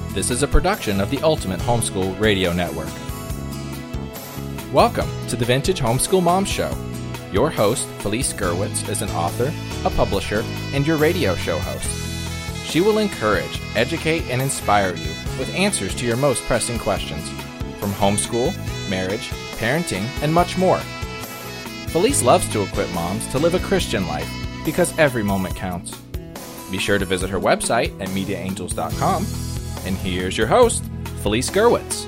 This is a production of the Ultimate Homeschool Radio Network. Welcome to the Vintage Homeschool Mom Show. Your host, Felice Gerwitz, is an author, a publisher, and your radio show host. She will encourage, educate, and inspire you with answers to your most pressing questions, from homeschool, marriage, parenting, and much more. Felice loves to equip moms to live a Christian life because every moment counts. Be sure to visit her website at mediaangels.com. And here's your host, Felice Gerwitz.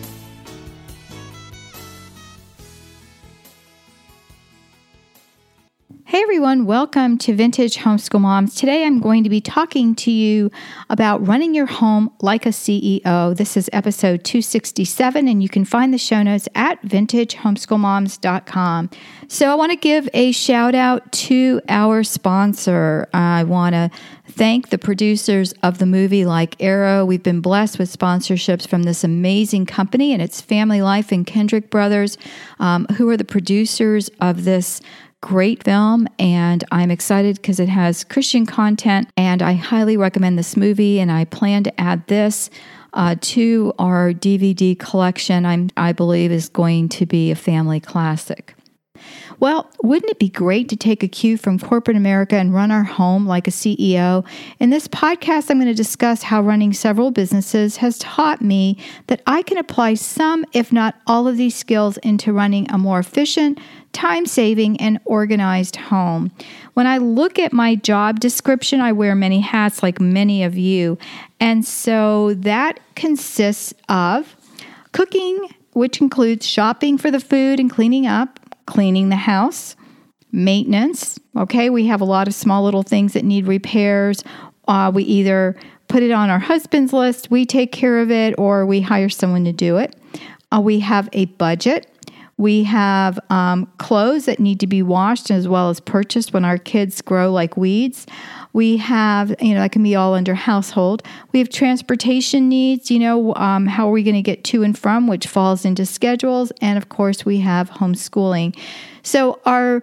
Hey everyone, welcome to Vintage Homeschool Moms. Today I'm going to be talking to you about running your home like a CEO. This is episode 267, and you can find the show notes at vintagehomeschoolmoms.com. So I want to give a shout out to our sponsor. I want to thank the producers of the movie Like Arrow. We've been blessed with sponsorships from this amazing company, and it's Family Life and Kendrick Brothers, who are the producers of this great film, and I'm excited because it has Christian content, and I highly recommend this movie, and I plan to add this to our DVD collection. I believe is going to be a family classic. Well, wouldn't it be great to take a cue from corporate America and run our home like a CEO? In this podcast, I'm going to discuss how running several businesses has taught me that I can apply some, if not all of these skills into running a more efficient, time-saving, and organized home. When I look at my job description, I wear many hats like many of you. And so that consists of cooking, which includes shopping for the food and cleaning up, cleaning the house, maintenance. Okay, we have a lot of small little things that need repairs. We either put it on our husband's list, we take care of it, or we hire someone to do it. We have a budget. We have clothes that need to be washed as well as purchased when our kids grow like weeds. We have, that can be all under household. We have transportation needs, how are we going to get to and from, which falls into schedules. And of course, we have homeschooling. So our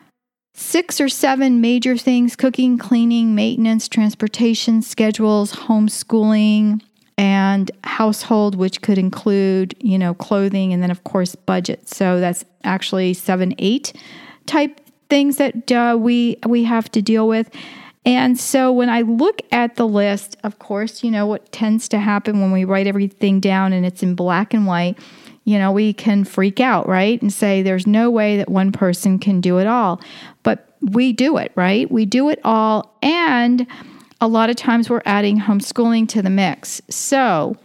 6 or 7 major things: cooking, cleaning, maintenance, transportation, schedules, homeschooling, and household, which could include, clothing, and then of course budget. So that's actually 7, 8 type things that we have to deal with. And so when I look at the list, of course, what tends to happen when we write everything down and it's in black and white, we can freak out, right? And say there's no way that one person can do it all. But we do it, right? We do it all. And a lot of times we're adding homeschooling to the mix. So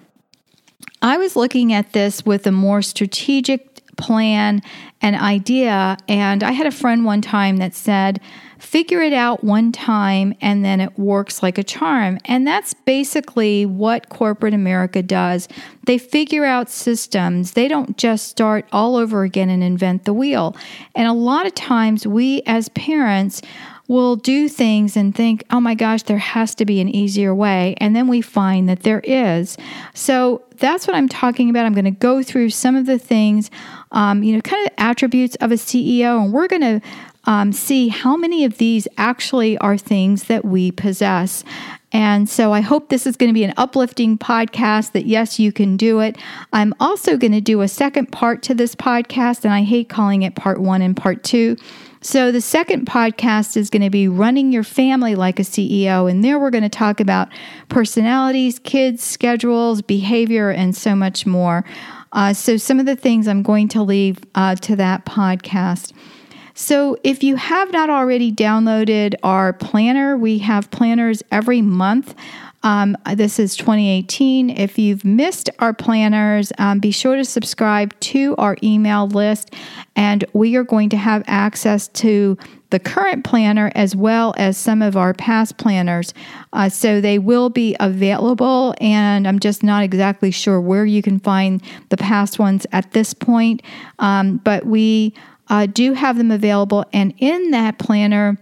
I was looking at this with a more strategic plan and idea. And I had a friend one time that said, figure it out one time and then it works like a charm. And that's basically what corporate America does. They figure out systems. They don't just start all over again and invent the wheel. And a lot of times we as parents will do things and think, oh my gosh, there has to be an easier way. And then we find that there is. So that's what I'm talking about. I'm going to go through some of the things, kind of attributes of a CEO. And we're going to see how many of these actually are things that we possess. And so I hope this is going to be an uplifting podcast that, yes, you can do it. I'm also going to do a second part to this podcast, and I hate calling it part 1 and part 2. So the second podcast is going to be running your family like a CEO. And there we're going to talk about personalities, kids, schedules, behavior, and so much more. So some of the things I'm going to leave to that podcast. So if you have not already downloaded our planner, we have planners every month. This is 2018. If you've missed our planners, be sure to subscribe to our email list, and we are going to have access to the current planner as well as some of our past planners. So they will be available, and I'm just not exactly sure where you can find the past ones at this point, but we do have them available. And in that planner,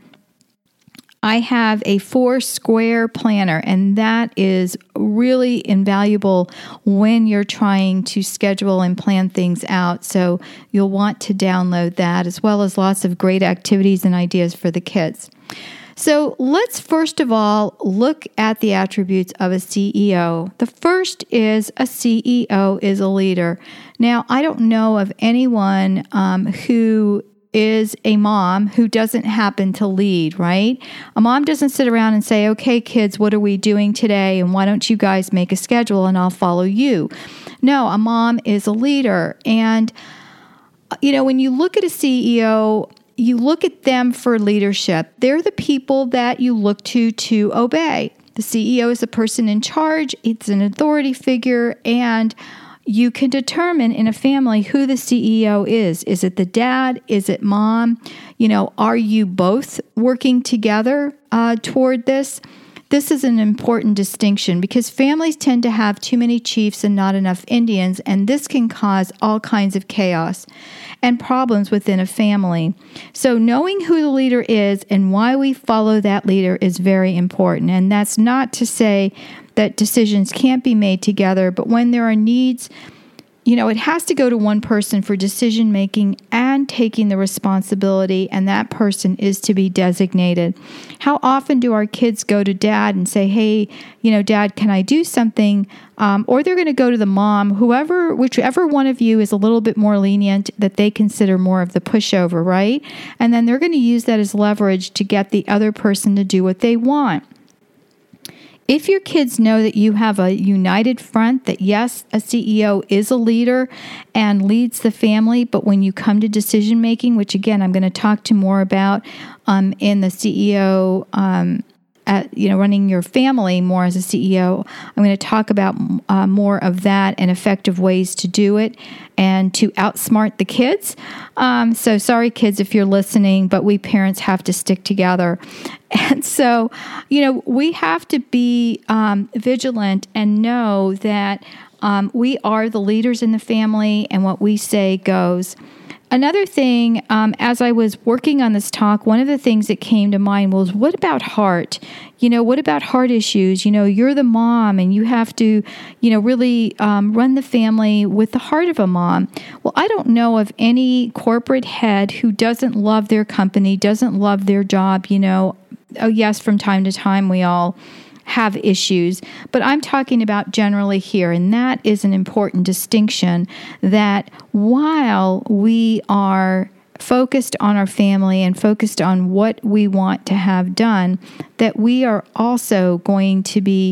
I have a 4-square planner, and that is really invaluable when you're trying to schedule and plan things out. So you'll want to download that, as well as lots of great activities and ideas for the kids. So let's first of all look at the attributes of a CEO. The first is a CEO is a leader. Now, I don't know of anyone who is a mom who doesn't happen to lead, right? A mom doesn't sit around and say, okay, kids, what are we doing today? And why don't you guys make a schedule and I'll follow you? No, a mom is a leader. And, when you look at a CEO, you look at them for leadership. They're the people that you look to obey. The CEO is the person in charge. It's an authority figure, and you can determine in a family who the CEO is. Is it the dad? Is it mom? Are you both working together toward this? This is an important distinction because families tend to have too many chiefs and not enough Indians, and this can cause all kinds of chaos and problems within a family. So knowing who the leader is and why we follow that leader is very important. And that's not to say that decisions can't be made together, but when there are needs, it has to go to one person for decision making and taking the responsibility, and that person is to be designated. How often do our kids go to dad and say, hey, dad, can I do something? Or they're going to go to the mom, whichever one of you is a little bit more lenient, that they consider more of the pushover, right? And then they're going to use that as leverage to get the other person to do what they want. If your kids know that you have a united front, that yes, a CEO is a leader and leads the family, but when you come to decision making, which again, I'm going to talk to more about in the CEO, running your family more as a CEO, I'm going to talk about more of that and effective ways to do it and to outsmart the kids. So sorry, kids, if you're listening, but we parents have to stick together. And so, we have to be vigilant and know that we are the leaders in the family and what we say goes. Another thing, as I was working on this talk, one of the things that came to mind was, what about heart? What about heart issues? You're the mom and you have to, really run the family with the heart of a mom. Well, I don't know of any corporate head who doesn't love their company, doesn't love their job. Oh, yes, from time to time we all have issues, but I'm talking about generally here, and that is an important distinction, that while we are focused on our family and focused on what we want to have done, that we are also going to be,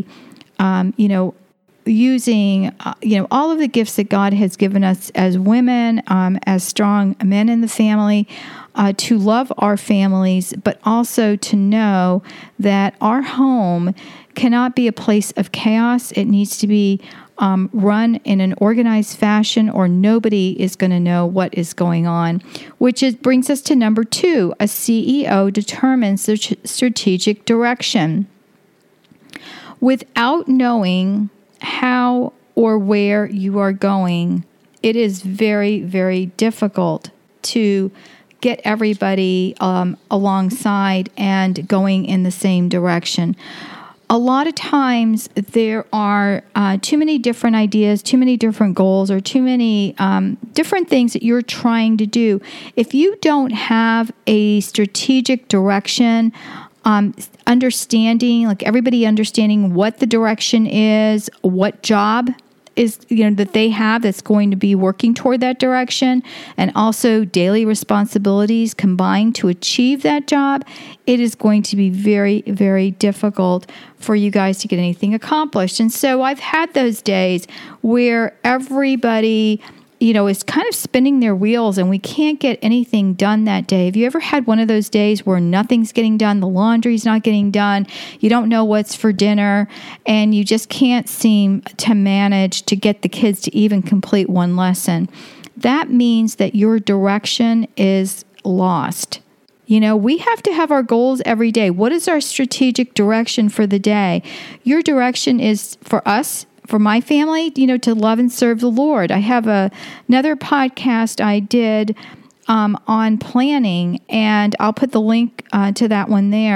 using, all of the gifts that God has given us as women, as strong men in the family, to love our families, but also to know that our home cannot be a place of chaos. It needs to be run in an organized fashion, or nobody is going to know what is going on, which brings us to number 2. A CEO determines the strategic direction. Without knowing how or where you are going, it is very, very difficult to get everybody alongside and going in the same direction. A lot of times there are too many different ideas, too many different goals, or too many different things that you're trying to do. If you don't have a strategic direction, understanding what the direction is, what job is that they have that's going to be working toward that direction, and also daily responsibilities combined to achieve that job, it is going to be very, very difficult for you guys to get anything accomplished. And so I've had those days where everybody is kind of spinning their wheels and we can't get anything done that day. Have you ever had one of those days where nothing's getting done, the laundry's not getting done, you don't know what's for dinner, and you just can't seem to manage to get the kids to even complete one lesson? That means that your direction is lost. We have to have our goals every day. What is our strategic direction for the day? Your direction is, for us, for my family, to love and serve the Lord. I have another podcast I did on planning, and I'll put the link to that one there.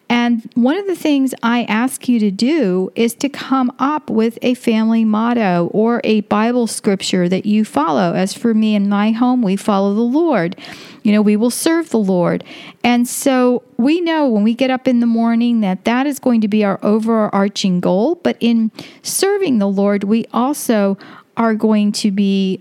And one of the things I ask you to do is to come up with a family motto or a Bible scripture that you follow. As for me and my home, we follow the Lord. We will serve the Lord. And so we know when we get up in the morning that is going to be our overarching goal. But in serving the Lord, we also are going to be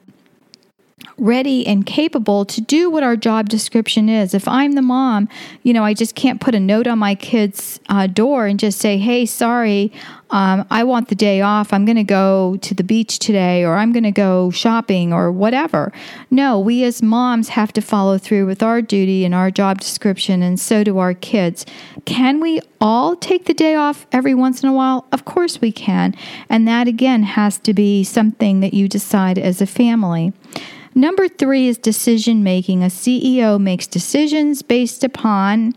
ready and capable to do what our job description is. If I'm the mom, I just can't put a note on my kid's door and just say, hey, sorry, I want the day off. I'm going to go to the beach today, or I'm going to go shopping or whatever. No, we as moms have to follow through with our duty and our job description, and so do our kids. Can we all take the day off every once in a while? Of course we can. And that, again, has to be something that you decide as a family. Number 3 is decision making. A CEO makes decisions based upon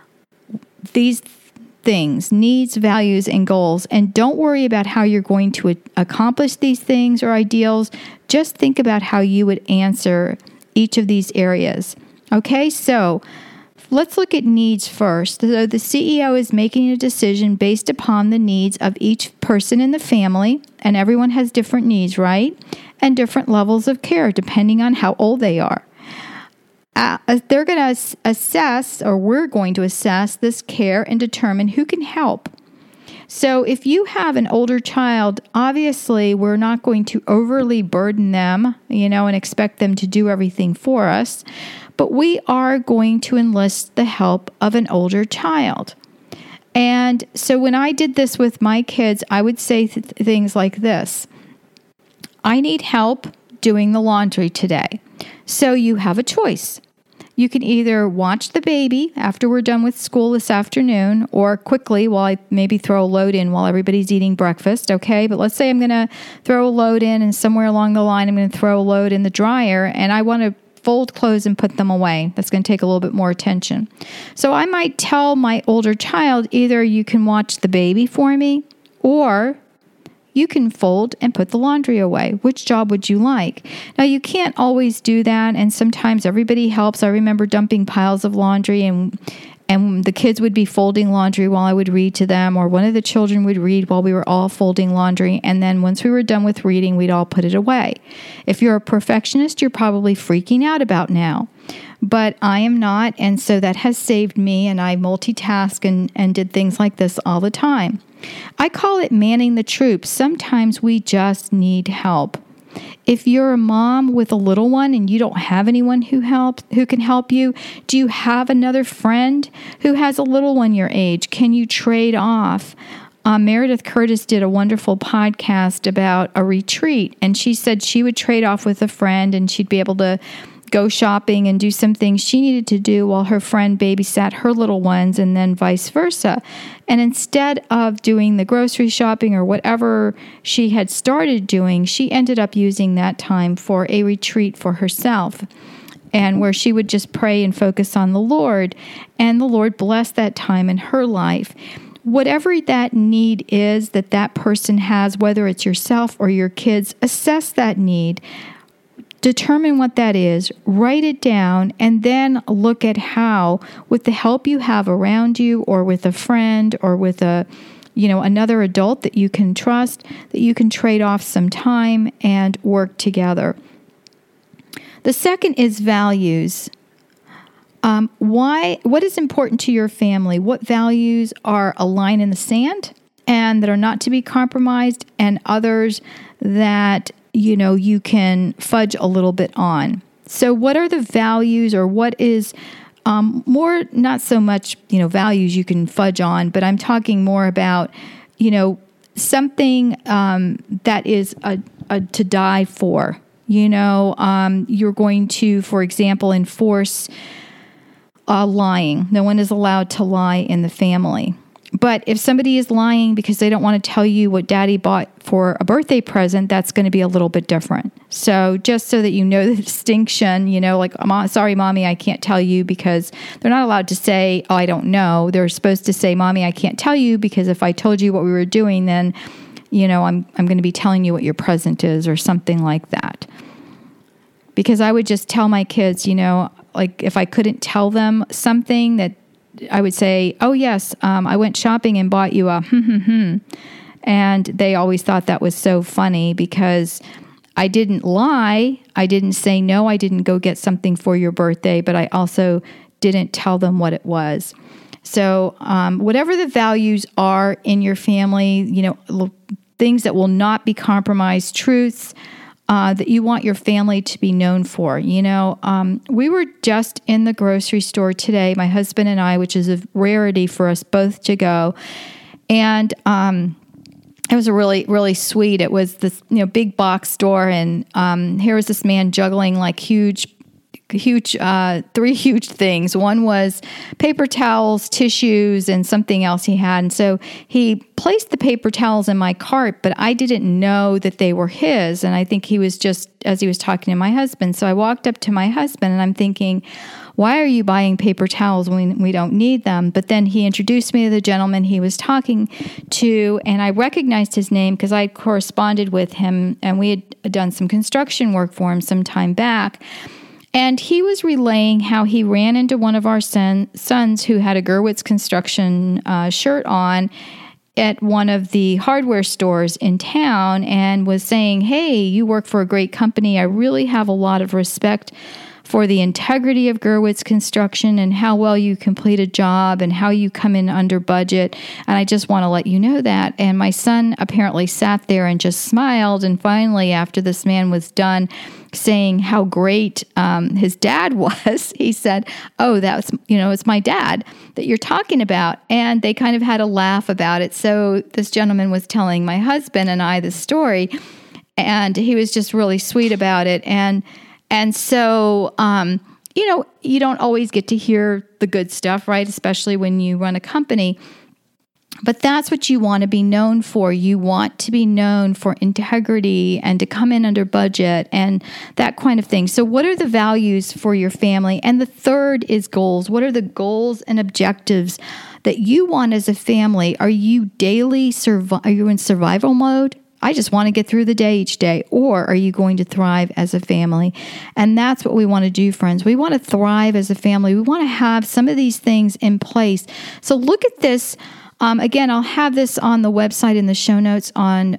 these things: needs, values, and goals. And don't worry about how you're going to accomplish these things or ideals. Just think about how you would answer each of these areas. Okay, so let's look at needs first. So the CEO is making a decision based upon the needs of each person in the family, and everyone has different needs, right? And different levels of care depending on how old they are. They're going to assess, or we're going to assess this care and determine who can help. So if you have an older child, obviously we're not going to overly burden them, and expect them to do everything for us, but we are going to enlist the help of an older child. And so when I did this with my kids, I would say things like this: I need help doing the laundry today. So you have a choice. You can either watch the baby after we're done with school this afternoon, or quickly while I maybe throw a load in while everybody's eating breakfast, okay? But let's say I'm going to throw a load in, and somewhere along the line I'm going to throw a load in the dryer, and I want to fold clothes and put them away. That's going to take a little bit more attention. So I might tell my older child, either you can watch the baby for me, or you can fold and put the laundry away. Which job would you like? Now, you can't always do that, and sometimes everybody helps. I remember dumping piles of laundry, and the kids would be folding laundry while I would read to them, or one of the children would read while we were all folding laundry, and then once we were done with reading, we'd all put it away. If you're a perfectionist, you're probably freaking out about now. But I am not, and so that has saved me, and I multitask and did things like this all the time. I call it manning the troops. Sometimes we just need help. If you're a mom with a little one and you don't have anyone who can help you, do you have another friend who has a little one your age? Can you trade off? Meredith Curtis did a wonderful podcast about a retreat, and she said she would trade off with a friend, and she'd be able to go shopping and do some things she needed to do while her friend babysat her little ones, and then vice versa. And instead of doing the grocery shopping or whatever she had started doing, she ended up using that time for a retreat for herself, and where she would just pray and focus on the Lord, and the Lord blessed that time in her life. Whatever that need is that person has, whether it's yourself or your kids, assess that need. Determine what that is, write it down, and then look at how, with the help you have around you, or with a friend, or with another adult that you can trust, that you can trade off some time and work together. The second is values. What is important to your family? What values are a line in the sand and that are not to be compromised, and others that you can fudge a little bit on. So what are the values, or what is more, not so much, values you can fudge on, but I'm talking more about, something that is to die for. You're going to, for example, enforce lying. No one is allowed to lie in the family. But if somebody is lying because they don't want to tell you what daddy bought for a birthday present, that's going to be a little bit different. So just so that you know the distinction, like, sorry, Mommy, I can't tell you, because they're not allowed to say, oh, I don't know. They're supposed to say, Mommy, I can't tell you, because if I told you what we were doing, then, I'm going to be telling you what your present is, or something like that. Because I would just tell my kids, like, if I couldn't tell them something that I would say, oh yes, I went shopping and bought you a and they always thought that was so funny because I didn't lie. I didn't say, no, I didn't go get something for your birthday, but I also didn't tell them what it was. So whatever the values are in your family, things that will not be compromised, truths that you want your family to be known for. We were just in the grocery store today, my husband and I, which is a rarity for us both to go. And it was a really, really sweet. It was this, big box store. And here was this man juggling like three huge things. One was paper towels, tissues, and something else he had. And so he placed the paper towels in my cart, but I didn't know that they were his. And I think he was just, as he was talking to my husband. So I walked up to my husband and I'm thinking, why are you buying paper towels when we don't need them? But then he introduced me to the gentleman he was talking to, and I recognized his name because I had corresponded with him and we had done some construction work for him some time back. And he was relaying how he ran into one of our sons who had a Gerwitz Construction shirt on at one of the hardware stores in town and was saying, hey, you work for a great company. I really have a lot of respect for the integrity of Gerwitz Construction and how well you complete a job and how you come in under budget. And I just want to let you know that. And my son apparently sat there and just smiled. And finally, after this man was done saying how great his dad was, he said, oh, that's, it's my dad that you're talking about. And they kind of had a laugh about it. So this gentleman was telling my husband and I the story, and he was just really sweet about it. And so, you don't always get to hear the good stuff, right? Especially when you run a company. But that's what you want to be known for. You want to be known for integrity and to come in under budget and that kind of thing. So what are the values for your family? And the third is goals. What are the goals and objectives that you want as a family? Are you are you in survival mode? I just want to get through the day each day. Or are you going to thrive as a family? And that's what we want to do, friends. We want to thrive as a family. We want to have some of these things in place. So look at this. Again, I'll have this on the website in the show notes on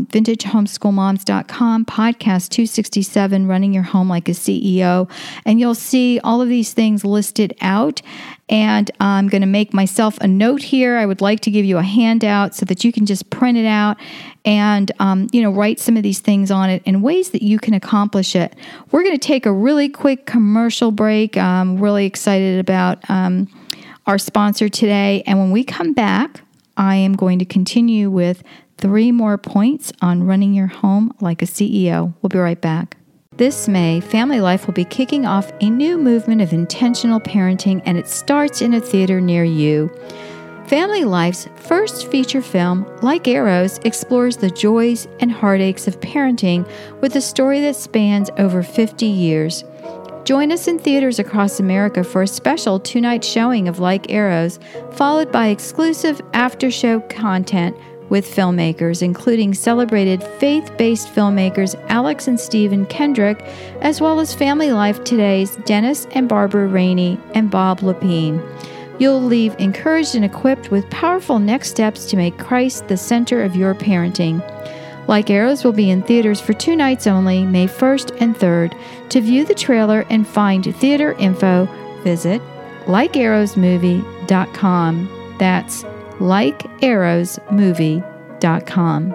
vintagehomeschoolmoms.com, podcast 267, Running Your Home Like a CEO. And you'll see all of these things listed out. And I'm going to make myself a note here. I would like to give you a handout so that you can just print it out and, write some of these things on it in ways that you can accomplish it. We're going to take a really quick commercial break. I'm really excited about our sponsor today. And when we come back, I am going to continue with 3 more points on running your home like a CEO. We'll be right back. This May, Family Life will be kicking off a new movement of intentional parenting, and it starts in a theater near you. Family Life's first feature film, Like Arrows, explores the joys and heartaches of parenting with a story that spans over 50 years. Join us in theaters across America for a special 2-night showing of Like Arrows, followed by exclusive after-show content with filmmakers, including celebrated faith-based filmmakers Alex and Stephen Kendrick, as well as Family Life Today's Dennis and Barbara Rainey and Bob Lepine. You'll leave encouraged and equipped with powerful next steps to make Christ the center of your parenting. Like Arrows will be in theaters for 2 nights only, May 1st and 3rd. To view the trailer and find theater info, visit likearrowsmovie.com. That's likearrowsmovie.com.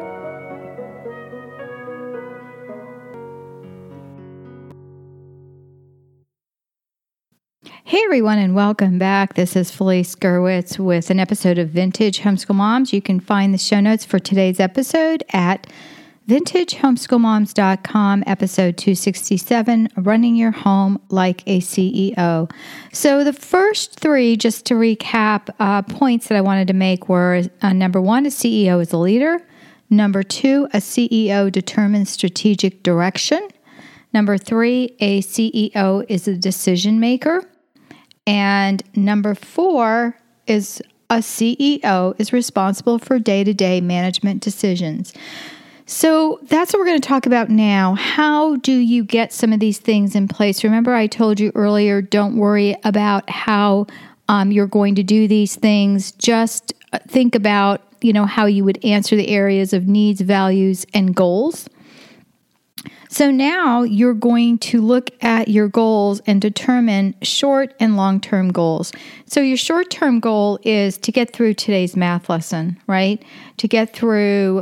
Hey everyone, and welcome back. This is Felice Gerwitz with an episode of Vintage Homeschool Moms. You can find the show notes for today's episode at vintagehomeschoolmoms.com, episode 267, Running Your Home Like a CEO. So the first 3, just to recap, points that I wanted to make were, number 1, a CEO is a leader. Number 2, a CEO determines strategic direction. Number 3, a CEO is a decision maker. And number 4 is a CEO is responsible for day-to-day management decisions. So that's what we're going to talk about now. How do you get some of these things in place? Remember, I told you earlier, don't worry about how you're going to do these things. Just think about, how you would answer the areas of needs, values, and goals. So now you're going to look at your goals and determine short and long-term goals. So your short-term goal is to get through today's math lesson, right? To get through,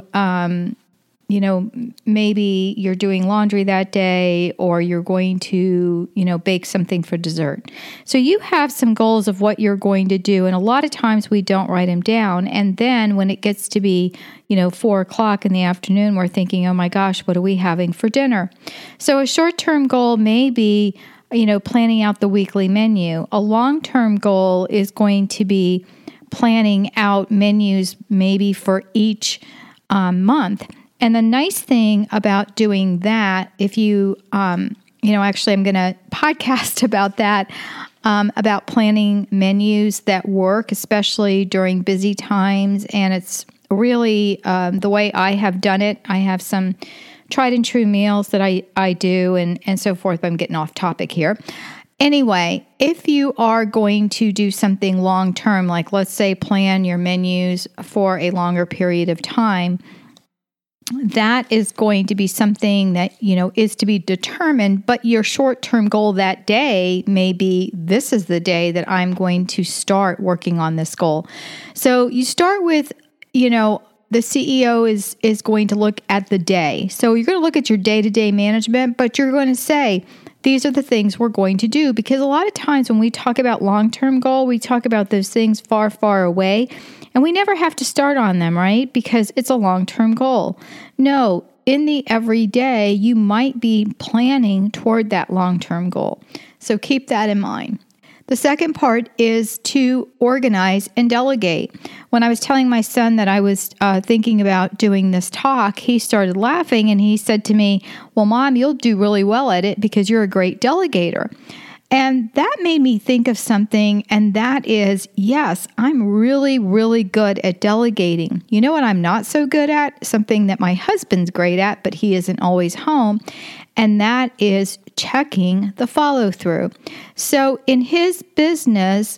maybe you're doing laundry that day, or you're going to, bake something for dessert. So you have some goals of what you're going to do. And a lot of times we don't write them down. And then when it gets to be, 4:00 in the afternoon, we're thinking, oh my gosh, what are we having for dinner? So a short-term goal may be, planning out the weekly menu. A long-term goal is going to be planning out menus maybe for each month. And the nice thing about doing that, if you, actually I'm going to podcast about that, about planning menus that work, especially during busy times. And it's really the way I have done it. I have some tried and true meals that I do and so forth. But I'm getting off topic here. Anyway, if you are going to do something long term, like let's say plan your menus for a longer period of time, that is going to be something that, is to be determined, but your short-term goal that day may be, this is the day that I'm going to start working on this goal. So you start with, the CEO is going to look at the day. So you're going to look at your day-to-day management, but you're going to say, these are the things we're going to do. Because a lot of times when we talk about long-term goal, we talk about those things far, far away. And we never have to start on them, right? Because it's a long-term goal. No, in the everyday, you might be planning toward that long-term goal. So keep that in mind. The second part is to organize and delegate. When I was telling my son that I was thinking about doing this talk, he started laughing and he said to me, well, Mom, you'll do really well at it because you're a great delegator. And that made me think of something, and that is, yes, I'm really, really good at delegating. You know what I'm not so good at? Something that my husband's great at, but he isn't always home, and that is checking the follow-through. So in his business,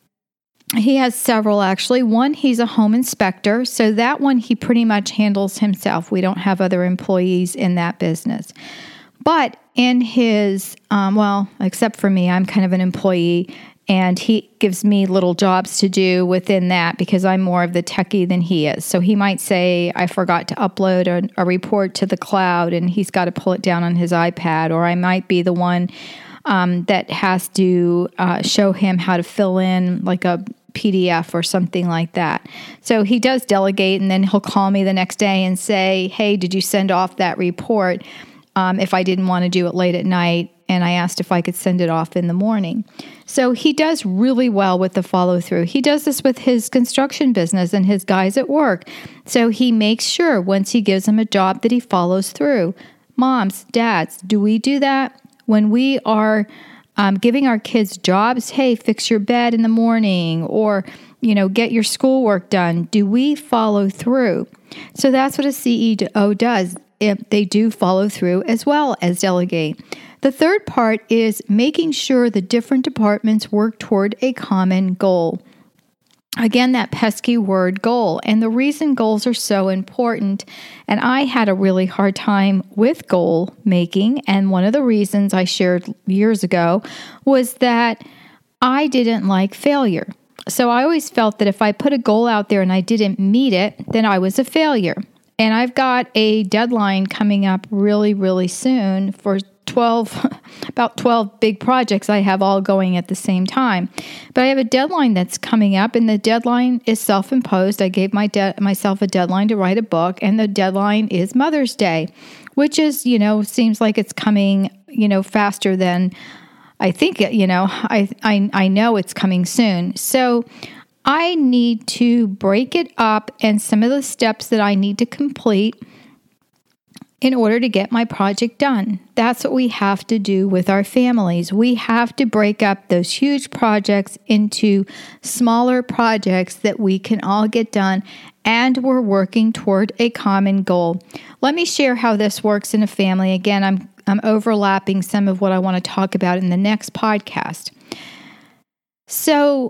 he has several actually. One, he's a home inspector, so that one he pretty much handles himself. We don't have other employees in that business. But in his, except for me, I'm kind of an employee, and he gives me little jobs to do within that because I'm more of the techie than he is. So he might say, I forgot to upload a report to the cloud, and he's got to pull it down on his iPad, or I might be the one that has to show him how to fill in like a PDF or something like that. So he does delegate, and then he'll call me the next day and say, hey, did you send off that report? If I didn't want to do it late at night, and I asked if I could send it off in the morning. So he does really well with the follow-through. He does this with his construction business and his guys at work. So he makes sure once he gives them a job that he follows through. Moms, dads, do we do that? When we are giving our kids jobs, hey, fix your bed in the morning, or, get your schoolwork done, do we follow through? So that's what a CEO does. They do follow through as well as delegate. The third part is making sure the different departments work toward a common goal. Again, that pesky word goal. And the reason goals are so important, and I had a really hard time with goal making, and one of the reasons I shared years ago was that I didn't like failure. So I always felt that if I put a goal out there and I didn't meet it, then I was a failure. And I've got a deadline coming up really, really soon for about 12 big projects I have all going at the same time. But I have a deadline that's coming up, and the deadline is self-imposed. I gave myself a deadline to write a book, and the deadline is Mother's Day, which is, seems like it's coming, faster than I think, I know it's coming soon. So I need to break it up, and some of the steps that I need to complete in order to get my project done. That's what we have to do with our families. We have to break up those huge projects into smaller projects that we can all get done, and we're working toward a common goal. Let me share how this works in a family. Again, I'm overlapping some of what I want to talk about in the next podcast. So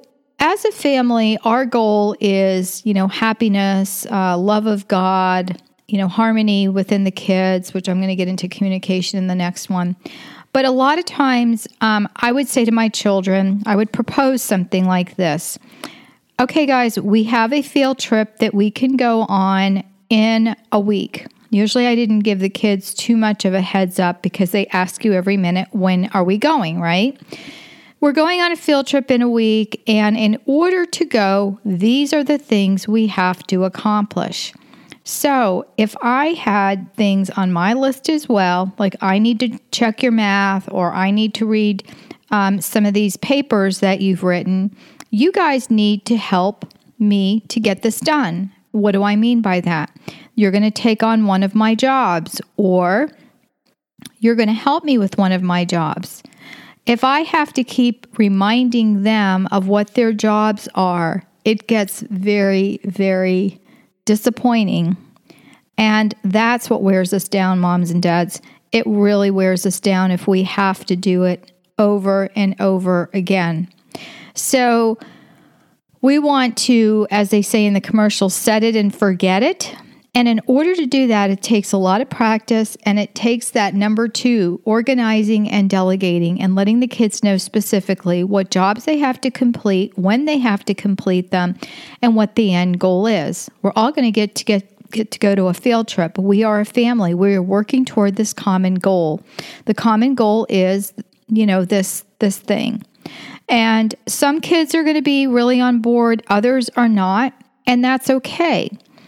as a family, our goal is, happiness, love of God, harmony within the kids, which I'm going to get into communication in the next one. But a lot of times, I would say to my children, I would propose something like this. Okay, guys, we have a field trip that we can go on in a week. Usually I didn't give the kids too much of a heads up because they ask you every minute, when are we going, right? We're going on a field trip in a week, and in order to go, these are the things we have to accomplish. So if I had things on my list as well, like I need to check your math, or I need to read some of these papers that you've written, you guys need to help me to get this done. What do I mean by that? You're going to take on one of my jobs, or you're going to help me with one of my jobs. If I have to keep reminding them of what their jobs are, it gets very, very disappointing. And that's what wears us down, moms and dads. It really wears us down if we have to do it over and over again. So we want to, as they say in the commercial, set it and forget it. And in order to do that, it takes a lot of practice, and it takes that number 2, organizing and delegating, and letting the kids know specifically what jobs they have to complete, when they have to complete them, and what the end goal is. We're all going to get to go to a field trip. We are a family. We're working toward this common goal. The common goal is, this thing. And some kids are going to be really on board, others are not, and that's okay.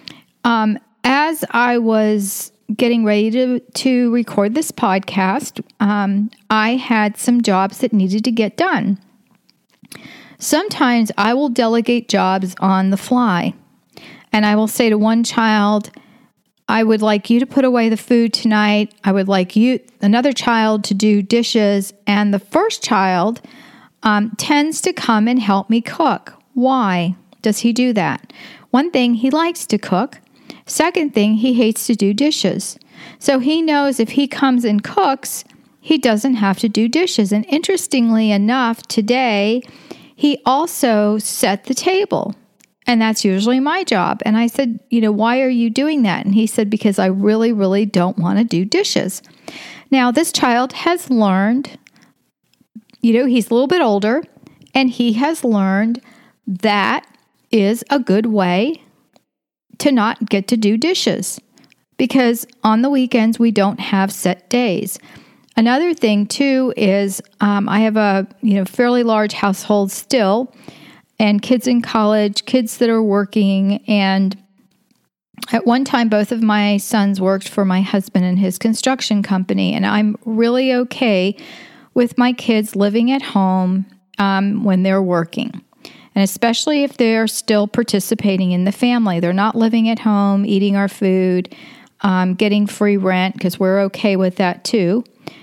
As I was getting ready to record this podcast, I had some jobs that needed to get done. Sometimes I will delegate jobs on the fly, and I will say to one child, I would like you to put away the food tonight. I would like another child to do dishes, and the first child tends to come and help me cook. Why does he do that? One thing, he likes to cook. Second thing, he hates to do dishes. So he knows if he comes and cooks, he doesn't have to do dishes. And interestingly enough, today, he also set the table. And that's usually my job. And I said, why are you doing that? And he said, because I really, really don't want to do dishes. Now, this child has learned, he's a little bit older, and he has learned that is a good way to not get to do dishes, because on the weekends we don't have set days. Another thing too is I have a fairly large household still, and kids in college, kids that are working, and at one time both of my sons worked for my husband and his construction company, and I'm really okay with my kids living at home when they're working. And especially if they're still participating in the family. They're not living at home, eating our food, getting free rent, because we're okay with that too,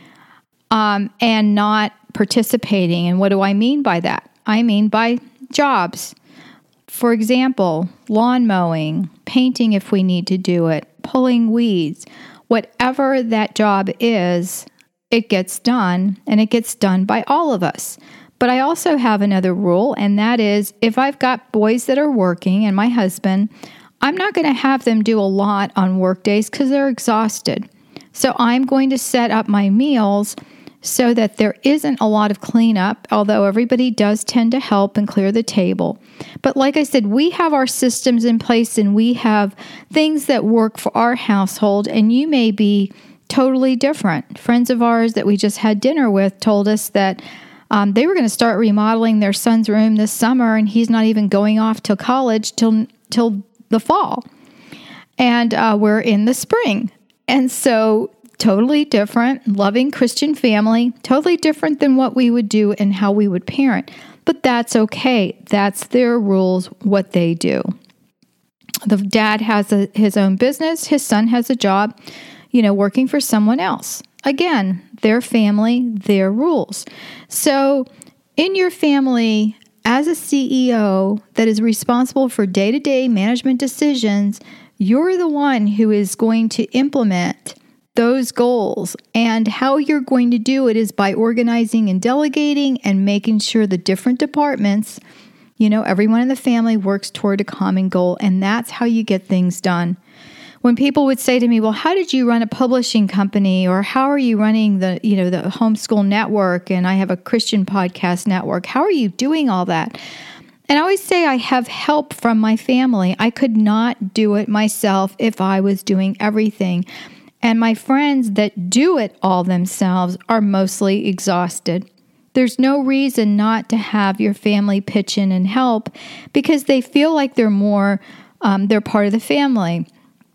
and not participating. And what do I mean by that? I mean by jobs. For example, lawn mowing, painting if we need to do it, pulling weeds. Whatever that job is, it gets done, and it gets done by all of us. But I also have another rule, and that is if I've got boys that are working and my husband, I'm not going to have them do a lot on work days because they're exhausted. So I'm going to set up my meals so that there isn't a lot of cleanup, although everybody does tend to help and clear the table. But like I said, we have our systems in place, and we have things that work for our household, and you may be totally different. Friends of ours that we just had dinner with told us that they were going to start remodeling their son's room this summer, and he's not even going off to college till the fall. And we're in the spring. And so totally different, loving Christian family, totally different than what we would do and how we would parent. But that's okay. That's their rules, what they do. The dad has his own business. His son has a job, working for someone else. Again, their family, their rules. So in your family, as a CEO that is responsible for day-to-day management decisions, you're the one who is going to implement those goals. And how you're going to do it is by organizing and delegating and making sure the different departments Everyone in the family works toward a common goal, and that's how you get things done. When people would say to me, well, how did you run a publishing company? Or how are you running the homeschool network? And I have a Christian podcast network. How are you doing all that? And I always say I have help from my family. I could not do it myself if I was doing everything. And my friends that do it all themselves are mostly exhausted. There's no reason not to have your family pitch in and help because they feel like they're part of the family.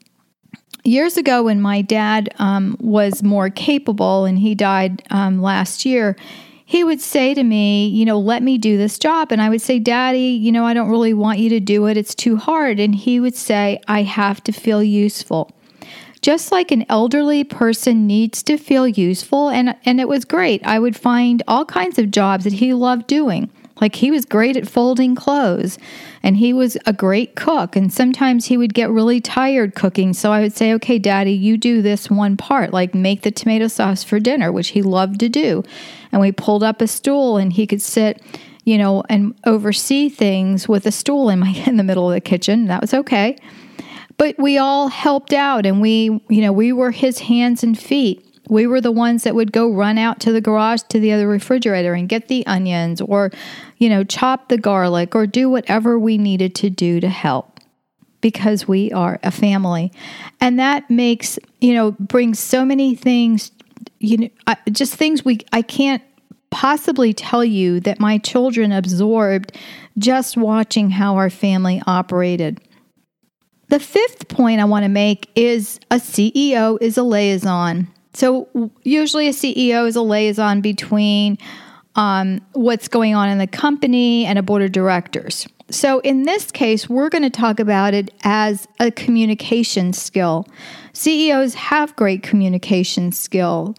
Years ago, when my dad was more capable and he died last year, he would say to me, let me do this job. And I would say, Daddy, I don't really want you to do it. It's too hard. And he would say, I have to feel useful. Just like an elderly person needs to feel useful. And it was great. I would find all kinds of jobs that he loved doing. Like he was great at folding clothes and he was a great cook. And sometimes he would get really tired cooking. So I would say, okay, Daddy, you do this one part, like make the tomato sauce for dinner, which he loved to do. And we pulled up a stool and he could sit, and oversee things with a stool in the middle of the kitchen. That was okay. But we all helped out and we were his hands and feet. We were the ones that would go run out to the garage to the other refrigerator and get the onions or, chop the garlic or do whatever we needed to do to help because we are a family. And that makes, brings so many things, just things I can't possibly tell you that my children absorbed just watching how our family operated. The fifth point I want to make is a CEO is a liaison. So usually a CEO is a liaison between what's going on in the company and a board of directors. So in this case, we're going to talk about it as a communication skill. CEOs have great communication skill.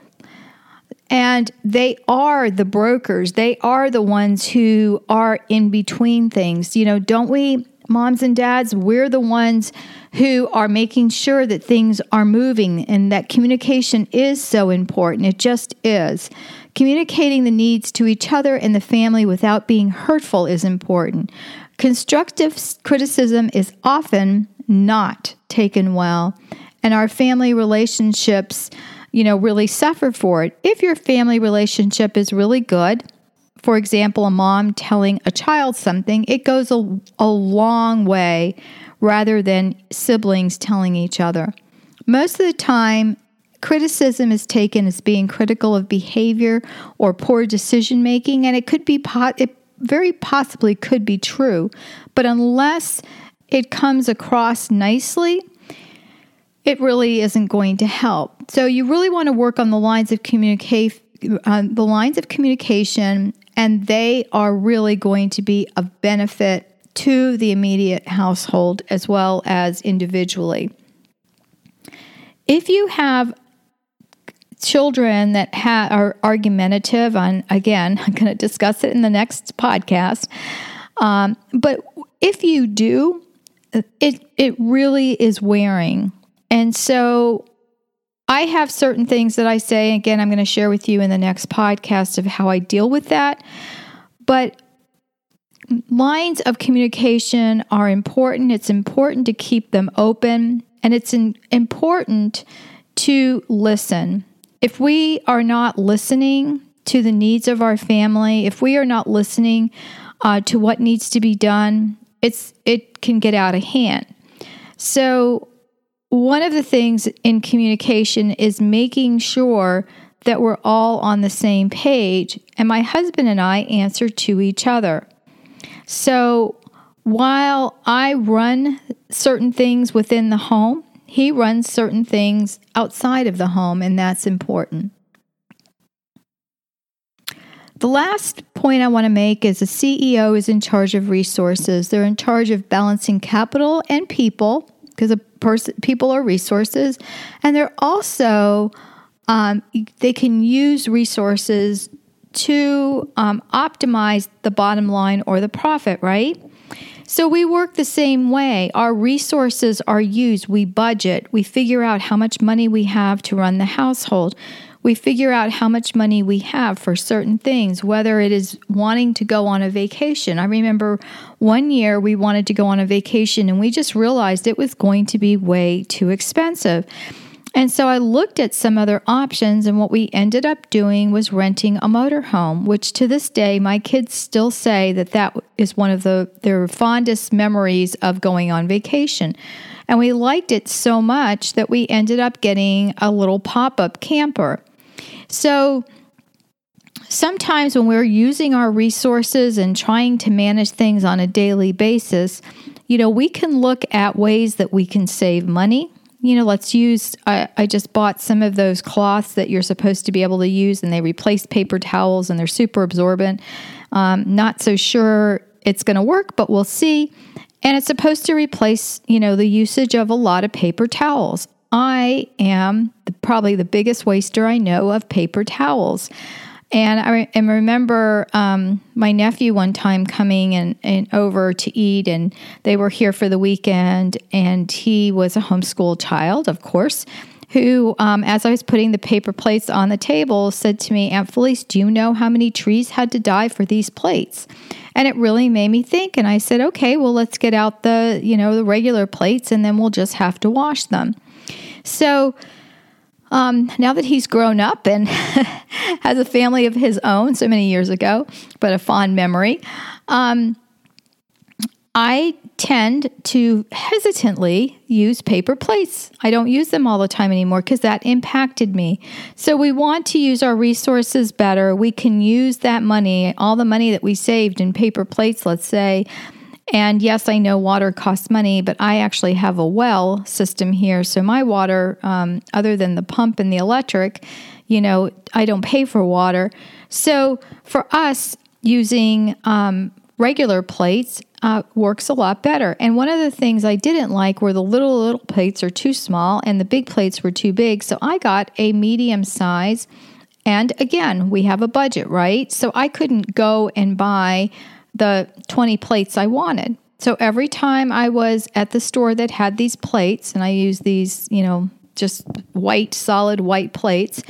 And they are the brokers. They are the ones who are in between things. Don't we, moms and dads, we're the ones who are making sure that things are moving and that communication is so important. It just is. Communicating the needs to each other and the family without being hurtful is important. Constructive criticism is often not taken well, and our family relationships, really suffer for it. If your family relationship is really good, for example, a mom telling a child something, it goes a long way rather than siblings telling each other. Most of the time, criticism is taken as being critical of behavior or poor decision making, and it very possibly could be true. But unless it comes across nicely, it really isn't going to help. So you really want to work on the lines of communication, and they are really going to be of benefit to the immediate household as well as individually. If you have children that are argumentative, again, I'm going to discuss it in the next podcast, but if you do, it really is wearing. And so I have certain things that I say, again, I'm going to share with you in the next podcast of how I deal with that. But lines of communication are important. It's important to keep them open, and it's important to listen. If we are not listening to the needs of our family, if we are not listening to what needs to be done, it can get out of hand. So one of the things in communication is making sure that we're all on the same page, and my husband and I answer to each other. So while I run certain things within the home, he runs certain things outside of the home, and that's important. The last point I want to make is a CEO is in charge of resources. They're in charge of balancing capital and people, because people are resources, and they're also they can use resources to optimize the bottom line or the profit, right? So we work the same way. Our resources are used. We budget. We figure out how much money we have to run the household. We figure out how much money we have for certain things, whether it is wanting to go on a vacation. I remember one year we wanted to go on a vacation and we just realized it was going to be way too expensive. And so I looked at some other options, and what we ended up doing was renting a motorhome, which to this day, my kids still say that is one of their fondest memories of going on vacation. And we liked it so much that we ended up getting a little pop-up camper. So sometimes when we're using our resources and trying to manage things on a daily basis, we can look at ways that we can save money. Let's use, I just bought some of those cloths that you're supposed to be able to use, and they replace paper towels, and they're super absorbent. Not so sure it's going to work, but we'll see. And it's supposed to replace, the usage of a lot of paper towels. I am probably the biggest waster I know of paper towels. And I remember my nephew one time coming and over to eat, and they were here for the weekend, and he was a homeschool child, of course, who, as I was putting the paper plates on the table, said to me, "Aunt Felice, do you know how many trees had to die for these plates?" And it really made me think, and I said, okay, well, let's get out the regular plates, and then we'll just have to wash them. So now that he's grown up and has a family of his own so many years ago, but a fond memory, I tend to hesitantly use paper plates. I don't use them all the time anymore because that impacted me. So we want to use our resources better. We can use that money, all the money that we saved in paper plates, let's say. And yes, I know water costs money, but I actually have a well system here. So my water, other than the pump and the electric, I don't pay for water. So for us, using regular plates works a lot better. And one of the things I didn't like were the little plates are too small and the big plates were too big. So I got a medium size. And again, we have a budget, right? So I couldn't go and buy the 20 plates I wanted. So every time I was at the store that had these plates, and I use these, just solid white plates,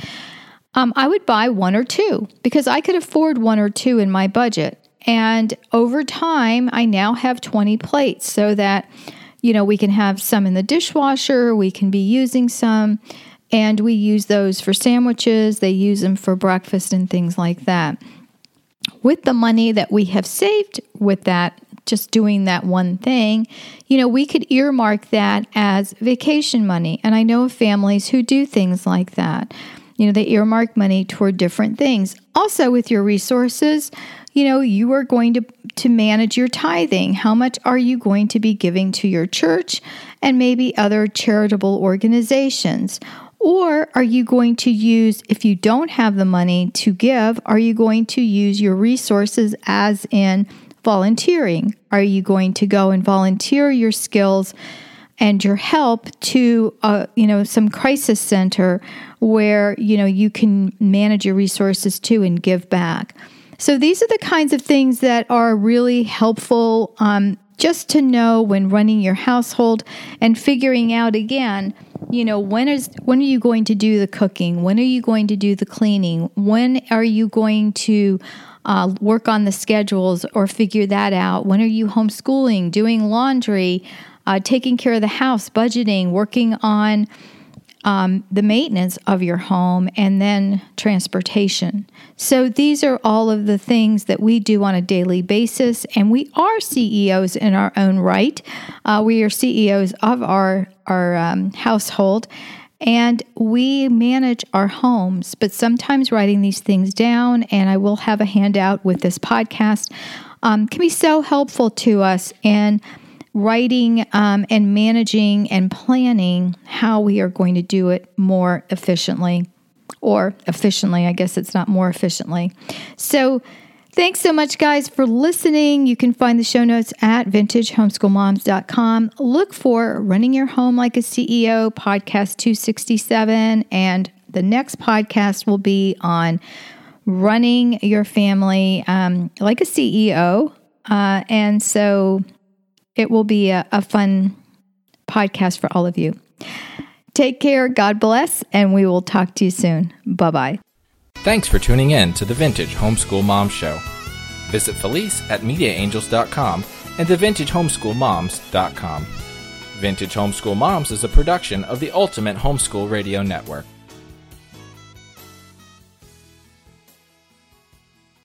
I would buy one or two because I could afford one or two in my budget. And over time, I now have 20 plates so that, we can have some in the dishwasher, we can be using some, and we use those for sandwiches, they use them for breakfast and things like that. With the money that we have saved with that, just doing that one thing, we could earmark that as vacation money. And I know of families who do things like that. They earmark money toward different things. Also, with your resources, you are going to manage your tithing. How much are you going to be giving to your church and maybe other charitable organizations? Or are you going to use, if you don't have the money to give, are you going to use your resources as in volunteering? Are you going to go and volunteer your skills and your help to, some crisis center where, you can manage your resources too and give back? So these are the kinds of things that are really helpful just to know when running your household and figuring out again, when are you going to do the cooking? When are you going to do the cleaning? When are you going to work on the schedules or figure that out? When are you homeschooling, doing laundry, taking care of the house, budgeting, working on the maintenance of your home, and then transportation. So these are all of the things that we do on a daily basis, and we are CEOs in our own right. We are CEOs of our household, and we manage our homes. But sometimes writing these things down, and I will have a handout with this podcast, can be so helpful to us in writing and managing and planning how we are going to do it more efficiently. Or efficiently, I guess it's not more efficiently. So thanks so much, guys, for listening. You can find the show notes at vintagehomeschoolmoms.com. Look for Running Your Home Like a CEO, podcast 267. And the next podcast will be on running your family like a CEO. And so it will be a fun podcast for all of you. take care. God bless, and we will talk to you soon. Bye-bye. Thanks for tuning in to the Vintage Homeschool Mom Show. Visit Felice at MediaAngels.com and TheVintageHomeschoolMoms.com. Vintage Homeschool Moms is a production of the Ultimate Homeschool Radio Network.